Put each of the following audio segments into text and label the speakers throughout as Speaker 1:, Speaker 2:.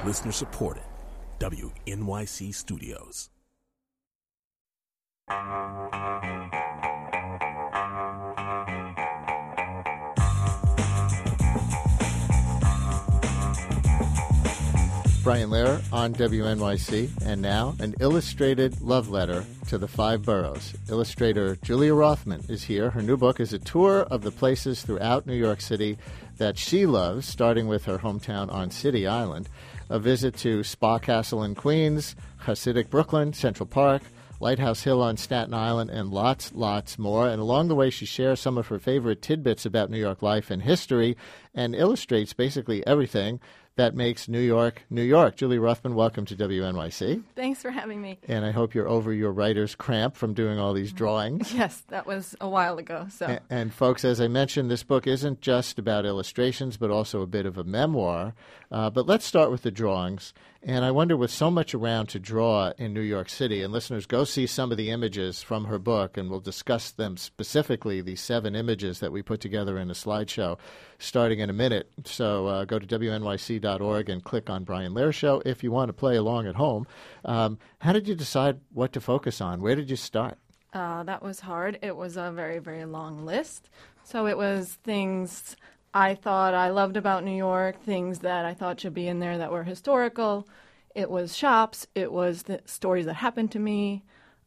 Speaker 1: Listener supported. WNYC Studios.
Speaker 2: Brian Lehrer on WNYC, and now an illustrated love letter to the five boroughs. Illustrator Julia Rothman is here. Her new book is a tour of the places throughout New York City that she loves, starting with her hometown on City Island. A visit to Spa Castle in Queens, Hasidic Brooklyn, Central Park, Lighthouse Hill on Staten Island, and lots more. And along the way, she shares some of her favorite tidbits about New York life and history and illustrates basically everything that makes New York, New York. Julie Rothman, welcome to WNYC.
Speaker 3: Thanks for having me.
Speaker 2: And I hope you're over your writer's cramp from doing all these drawings.
Speaker 3: Yes, that was a while ago. So,
Speaker 2: and folks, as I mentioned, this book isn't just about illustrations, but also a bit of a memoir. But let's start with the drawings. And I wonder, with so much around to draw in New York City, and listeners, go see some of the images from her book, and we'll discuss them specifically, these 7 images that we put together in a slideshow, starting in a minute. So go to WNYC.org and click on Brian Lehrer Show if you want to play along at home. How did you decide what to focus on? Where did you start?
Speaker 3: that was hard. It was a very, very long list. So it was things I thought I loved about New York, things that I thought should be in there that were historical. It was shops. It was the stories that happened to me.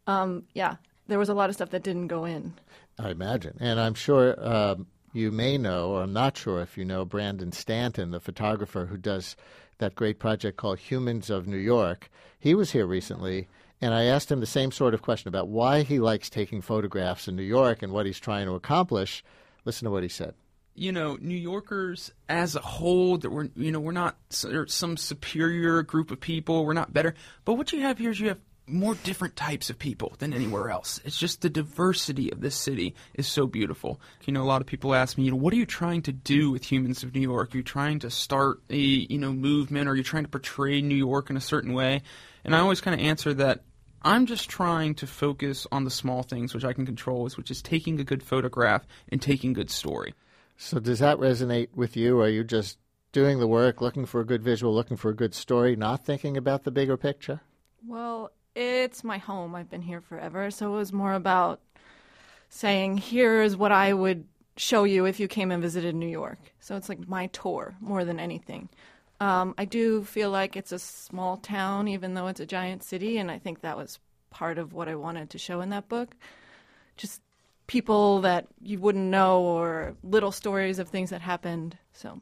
Speaker 3: There was a lot of stuff that didn't go in.
Speaker 2: I imagine. And I'm sure you may know, or I'm not sure if you know, Brandon Stanton, the photographer who does that great project called Humans of New York. He was here recently, and I asked him the same sort of question about why he likes taking photographs in New York and what he's trying to accomplish. Listen to what he said.
Speaker 4: You know, New Yorkers as a whole, that we're not some superior group of people. We're not better. But what you have here is you have more different types of people than anywhere else. It's just the diversity of this city is so beautiful. You know, a lot of people ask me, what are you trying to do with Humans of New York? Are you trying to start a, movement? Or are you trying to portray New York in a certain way? And I always kind of answer that I'm just trying to focus on the small things which I can control, which is taking a good photograph and taking good story.
Speaker 2: So does that resonate with you? Are you just doing the work, looking for a good visual, looking for a good story, not thinking about the bigger picture?
Speaker 3: Well, it's my home. I've been here forever. So it was more about saying, here's what I would show you if you came and visited New York. So it's like my tour more than anything. I do feel like it's a small town, even though it's a giant city. And I think that was part of what I wanted to show in that book. Just people that you wouldn't know, or little stories of things that happened.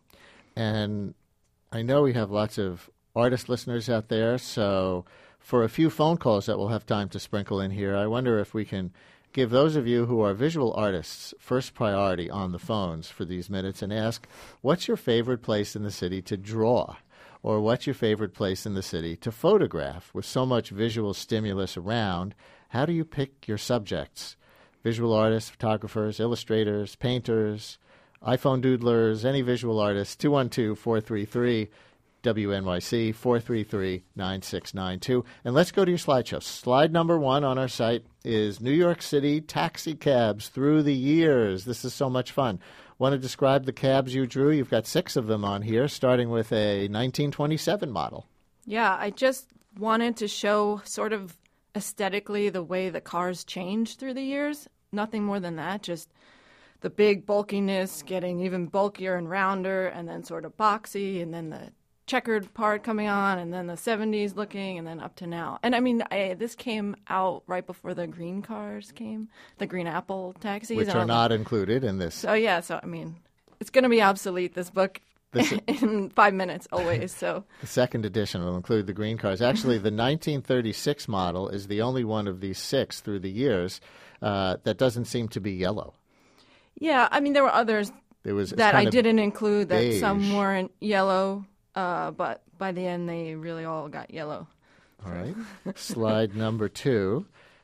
Speaker 2: And I know we have lots of artist listeners out there, so for a few phone calls that we'll have time to sprinkle in here, I wonder if we can give those of you who are visual artists first priority on the phones for these minutes and ask, what's your favorite place in the city to draw? Or what's your favorite place in the city to photograph? With so much visual stimulus around, how do you pick your subjects? Visual artists, photographers, illustrators, painters, iPhone doodlers, any visual artists, 212-433 WNYC, 433-9692. And let's go to your slideshow. Slide number 1 on our site is New York City taxi cabs through the years. This is so much fun. Want to describe the cabs you drew? You've got 6 of them on here, starting with a 1927 model.
Speaker 3: Yeah, I just wanted to show sort of aesthetically the way the cars changed through the years. Nothing more than that, just the big bulkiness getting even bulkier and rounder, and then sort of boxy, and then the checkered part coming on, and then the 70s looking, and then up to now. And I mean, this came out right before the green cars came, the green Apple taxis.
Speaker 2: Which are not included in this.
Speaker 3: So, yeah, I mean, it's going to be obsolete, this book, in 5 minutes always. So
Speaker 2: the second edition will include the green cars. Actually, the 1936 model is the only one of these 6 through the years that doesn't seem to be yellow.
Speaker 3: Yeah, I mean, there were others that I didn't include, that beige. Some weren't yellow. But by the end, they really all got yellow.
Speaker 2: All right. Slide number 2.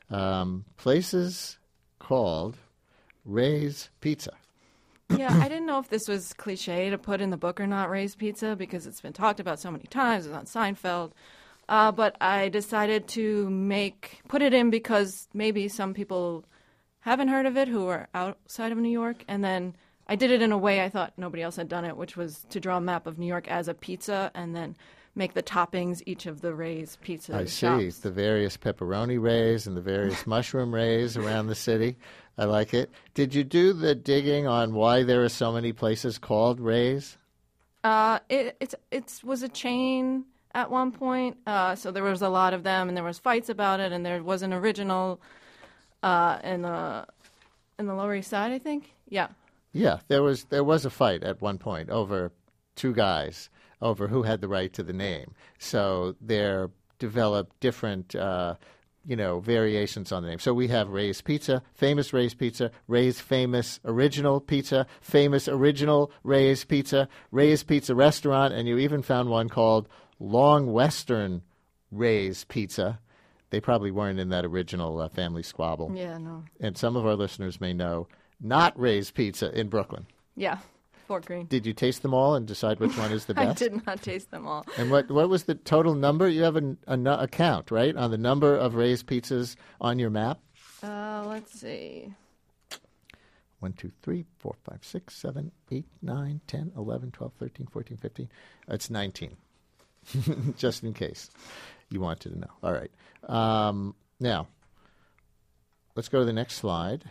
Speaker 2: Places called Ray's Pizza.
Speaker 3: Yeah, I didn't know if this was cliche to put in the book or not, Ray's Pizza, because it's been talked about so many times. It's on Seinfeld. But I decided to put it in because maybe some people haven't heard of it who are outside of New York. And then I did it in a way I thought nobody else had done it, which was to draw a map of New York as a pizza and then make the toppings each of the Ray's Pizza
Speaker 2: I
Speaker 3: shops.
Speaker 2: see. The various pepperoni Rays and the various mushroom Rays around the city. I like it. Did you do the digging on why there are so many places called Rays?
Speaker 3: It was a chain at one point, so there was a lot of them, and there was fights about it, and there was an original in the Lower East Side, I think. Yeah.
Speaker 2: Yeah, there was a fight at one point over two guys over who had the right to the name. So there developed different, variations on the name. So we have Ray's Pizza, famous Ray's Pizza, Ray's famous original pizza, famous original Ray's Pizza Restaurant, and you even found one called Long Western Ray's Pizza. They probably weren't in that original family squabble.
Speaker 3: Yeah, no.
Speaker 2: And some of our listeners may know not Ray's Pizza in Brooklyn.
Speaker 3: Yeah, Fort Greene.
Speaker 2: Did you taste them all and decide which one is the best?
Speaker 3: I did not taste them all.
Speaker 2: And what was the total number? You have a count, right, on the number of Ray's Pizzas on your map?
Speaker 3: Let's see.
Speaker 2: 1, 2, 3, 4, 5, 6, 7, 8, 9, 10, 11, 12, 13, 14, 15. It's 19, just in case you wanted to know. All right. Now, let's go to the next slide.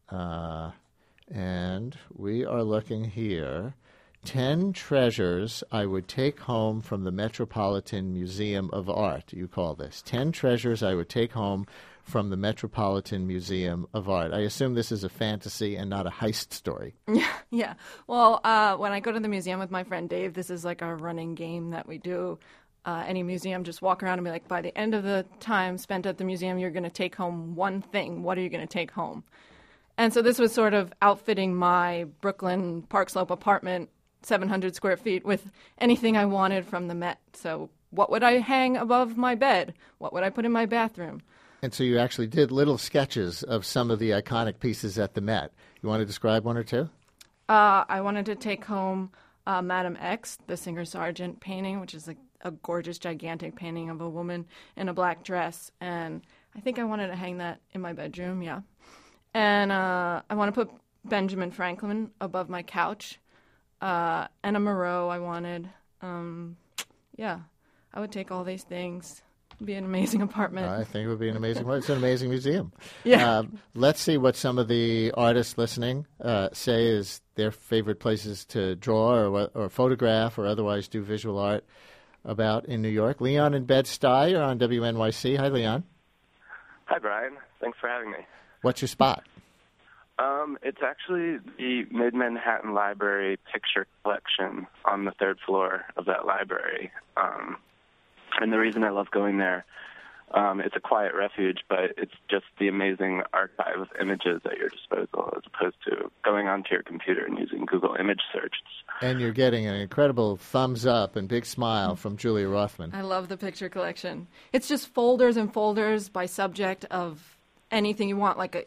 Speaker 2: And we are looking here. 10 treasures I would take home from the Metropolitan Museum of Art, you call this. 10 treasures I would take home from the Metropolitan Museum of Art. I assume this is a fantasy and not a heist story.
Speaker 3: Yeah. Well, when I go to the museum with my friend Dave, this is like our running game that we do. Any museum, just walk around and be like, by the end of the time spent at the museum, you're going to take home one thing. What are you going to take home? And so this was sort of outfitting my Brooklyn Park Slope apartment, 700 square feet, with anything I wanted from the Met. So what would I hang above my bed? What would I put in my bathroom?
Speaker 2: And so you actually did little sketches of some of the iconic pieces at the Met. You want to describe one or two?
Speaker 3: I wanted to take home Madame X, the Singer-Sargent painting, which is like a gorgeous, gigantic painting of a woman in a black dress. And I think I wanted to hang that in my bedroom, yeah. And I want to put Benjamin Franklin above my couch. And a Moreau I wanted. Yeah, I would take all these things. It'd be an amazing apartment.
Speaker 2: I think it would be an amazing one. It's an amazing museum.
Speaker 3: Yeah.
Speaker 2: Let's see what some of the artists listening say is their favorite places to draw or photograph or otherwise do visual art about in New York. Leon in Bed-Stuy, you're on WNYC. Hi, Leon.
Speaker 5: Hi, Brian. Thanks for having me.
Speaker 2: What's your spot?
Speaker 5: It's actually the Mid-Manhattan Library picture collection on the third floor of that library. And the reason I love going there, it's a quiet refuge, but it's just the amazing archive of images at your disposal as opposed to going onto your computer and using Google image search.
Speaker 2: And you're getting an incredible thumbs up and big smile from Julia Rothman.
Speaker 3: I love the picture collection. It's just folders and folders by subject of anything you want, like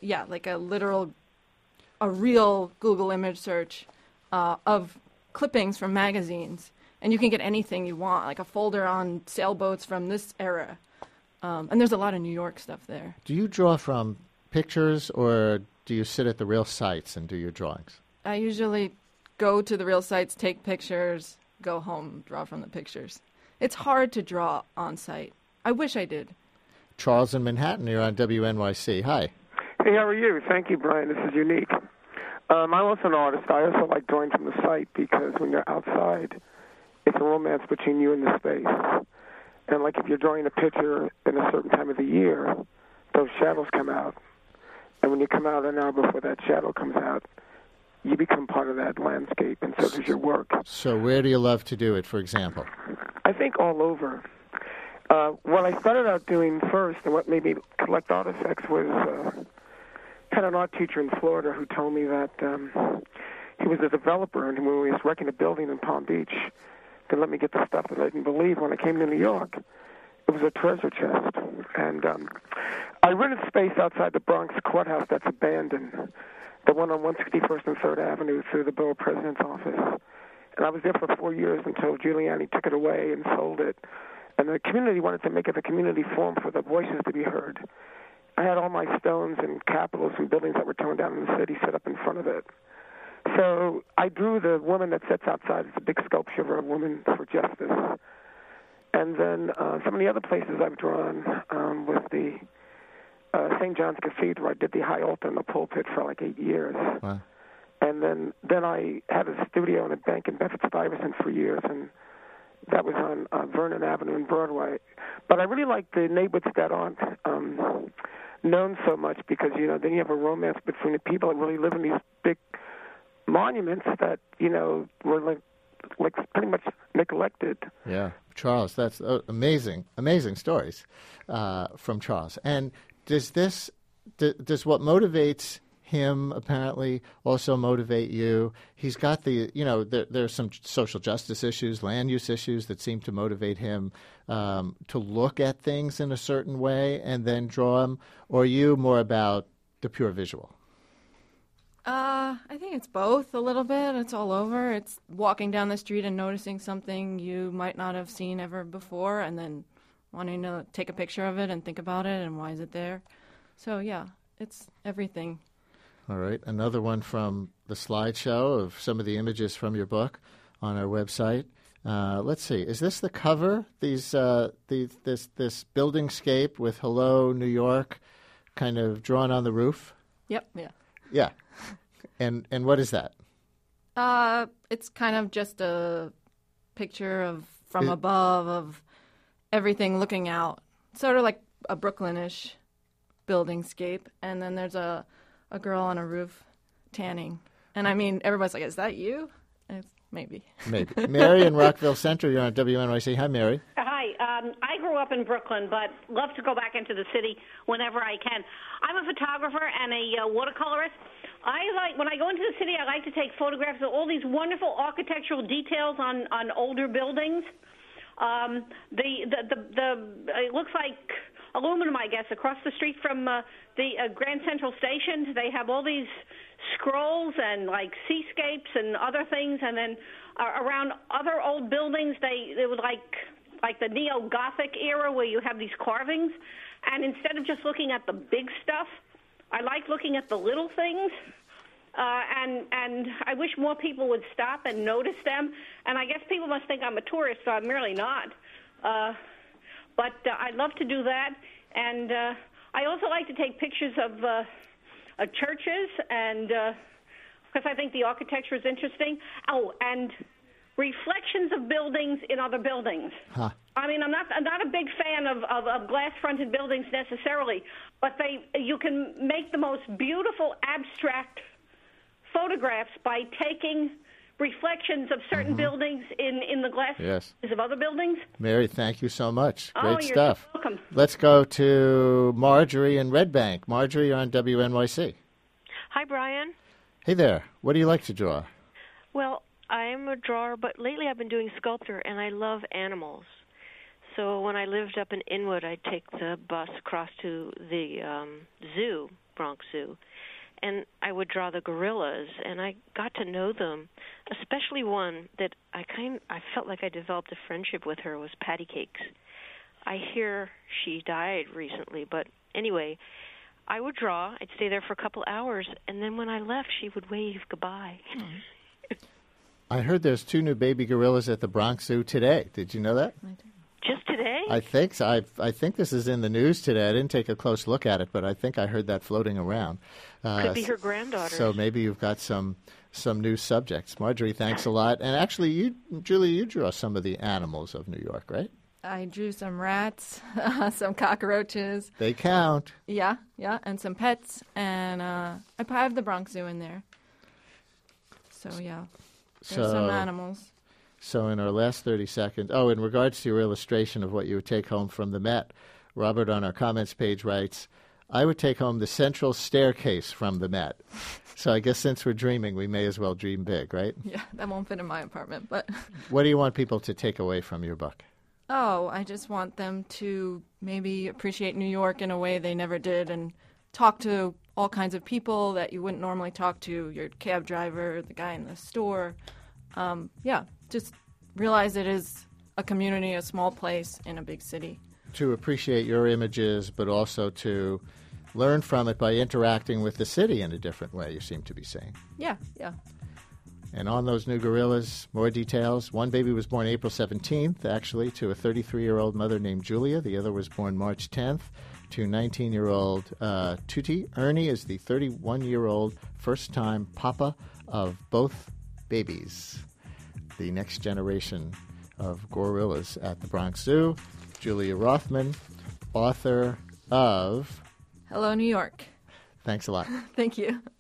Speaker 3: a real Google image search of clippings from magazines, and you can get anything you want, like a folder on sailboats from this era. And there's a lot of New York stuff there.
Speaker 2: Do you draw from pictures, or do you sit at the real sites and do your drawings?
Speaker 3: I usually go to the real sites, take pictures, go home, draw from the pictures. It's hard to draw on site. I wish I did.
Speaker 2: Charles in Manhattan, you're on WNYC. Hi.
Speaker 6: Hey, how are you? Thank you, Brian. This is unique. I'm also an artist. I also like drawing from the site because when you're outside, it's a romance between you and the space. And like if you're drawing a picture in a certain time of the year, those shadows come out. And when you come out an hour before that shadow comes out, you become part of that landscape, and so does your work.
Speaker 2: So where do you love to do it, for example?
Speaker 6: I think all over. What I started out doing first, and what made me collect artifacts, was had an art teacher in Florida who told me that he was a developer, and when we was wrecking a building in Palm Beach, to let me get the stuff that I didn't believe when I came to New York. It was a treasure chest. And I rented space outside the Bronx courthouse that's abandoned, the one on 161st and 3rd Avenue through the borough president's office. And I was there for 4 years until Giuliani took it away and sold it. And the community wanted to make it a community forum for the voices to be heard. I had all my stones and capitals and buildings that were torn down in the city set up in front of it. So I drew the woman that sits outside. It's a big sculpture of a woman for justice. And then some of the other places I've drawn was the St. John's Cathedral. I did the high altar and the pulpit for like 8 years.
Speaker 2: Wow.
Speaker 6: And then I had a studio and a bank in Bedford-Stuyvesant for years, and that was on Vernon Avenue and Broadway. But I really like the neighborhoods that aren't known so much because, then you have a romance between the people that really live in these big monuments that, were like pretty much neglected.
Speaker 2: Yeah. Charles, that's amazing stories from Charles. And does what motivates him apparently also motivate you? He's got there's some social justice issues, land use issues that seem to motivate him to look at things in a certain way and then draw them. Or are you more about the pure visual?
Speaker 3: I think it's both a little bit. It's all over. It's walking down the street and noticing something you might not have seen ever before and then wanting to take a picture of it and think about it and why is it there. So, yeah, it's everything.
Speaker 2: All right. Another one from the slideshow of some of the images from your book on our website. Let's see. Is this the cover? This building scape with "Hello, New York" kind of drawn on the roof?
Speaker 3: Yep. Yeah.
Speaker 2: Yeah. And what is that?
Speaker 3: It's kind of just a picture from above of everything looking out, sort of like a Brooklyn-ish building scape. And then there's a girl on a roof tanning. And I mean, everybody's like, is that you? It's maybe. Maybe.
Speaker 2: Mary in Rockville Centre, you're on WNYC. Hi, Mary.
Speaker 7: Hi. I grew up in Brooklyn, but love to go back into the city whenever I can. I'm a photographer and a watercolorist. When I go into the city, I like to take photographs of all these wonderful architectural details on older buildings. It looks like aluminum, I guess, across the street from the Grand Central Station. They have all these scrolls and like seascapes and other things, and then around other old buildings, they would like the neo-Gothic era where you have these carvings. And instead of just looking at the big stuff, I like looking at the little things. And I wish more people would stop and notice them. And I guess people must think I'm a tourist, so I'm really not. But I love to do that. And I also like to take pictures of churches, and because I think the architecture is interesting. Oh, and reflections of buildings in other buildings. Huh. I mean, I'm not a big fan of glass-fronted buildings necessarily, but you can make the most beautiful abstract photographs by taking reflections of certain buildings in the glass of other buildings.
Speaker 2: Mary, thank you so much. Great
Speaker 7: you're
Speaker 2: stuff.
Speaker 7: So welcome.
Speaker 2: Let's go to Marjorie in Red Bank. Marjorie, you're on WNYC.
Speaker 8: Hi, Brian.
Speaker 2: Hey there. What do you like to draw?
Speaker 8: Well, I am a drawer, but lately I've been doing sculpture, and I love animals. So when I lived up in Inwood, I'd take the bus across to the zoo, Bronx Zoo, and I would draw the gorillas, and I got to know them, especially one that I felt like I developed a friendship with her, was Patty Cakes. I hear she died recently, but anyway, I would draw. I'd stay there for a couple hours, and then when I left, she would wave goodbye.
Speaker 2: I heard there's 2 new baby gorillas at the Bronx Zoo today. Did you know that?
Speaker 8: Just today?
Speaker 2: I think so. I think this is in the news today. I didn't take a close look at it, but I think I heard that floating around.
Speaker 8: Could be her granddaughter.
Speaker 2: So maybe you've got some new subjects. Marjorie, thanks a lot. And actually, Julie, you draw some of the animals of New York, right?
Speaker 3: I drew some rats, some cockroaches.
Speaker 2: They count.
Speaker 3: Yeah, and some pets. And I have the Bronx Zoo in there. So, yeah, there's some animals.
Speaker 2: So in our last 30 seconds, in regards to your illustration of what you would take home from the Met, Robert on our comments page writes, I would take home the central staircase from the Met. So I guess since we're dreaming, we may as well dream big, right?
Speaker 3: Yeah, that won't fit in my apartment. But
Speaker 2: what do you want people to take away from your book?
Speaker 3: Oh, I just want them to maybe appreciate New York in a way they never did and talk to all kinds of people that you wouldn't normally talk to, your cab driver, the guy in the store. Just realize it is a community, a small place in a big city.
Speaker 2: To appreciate your images, but also to learn from it by interacting with the city in a different way, you seem to be saying.
Speaker 3: Yeah.
Speaker 2: And on those new gorillas, more details. One baby was born April 17th, actually, to a 33-year-old mother named Julia. The other was born March 10th to 19-year-old Tuti. Ernie is the 31-year-old first-time papa of both babies. The next generation of gorillas at the Bronx Zoo. Julia Rothman, author of
Speaker 3: Hello, New York.
Speaker 2: Thanks a lot.
Speaker 3: Thank you.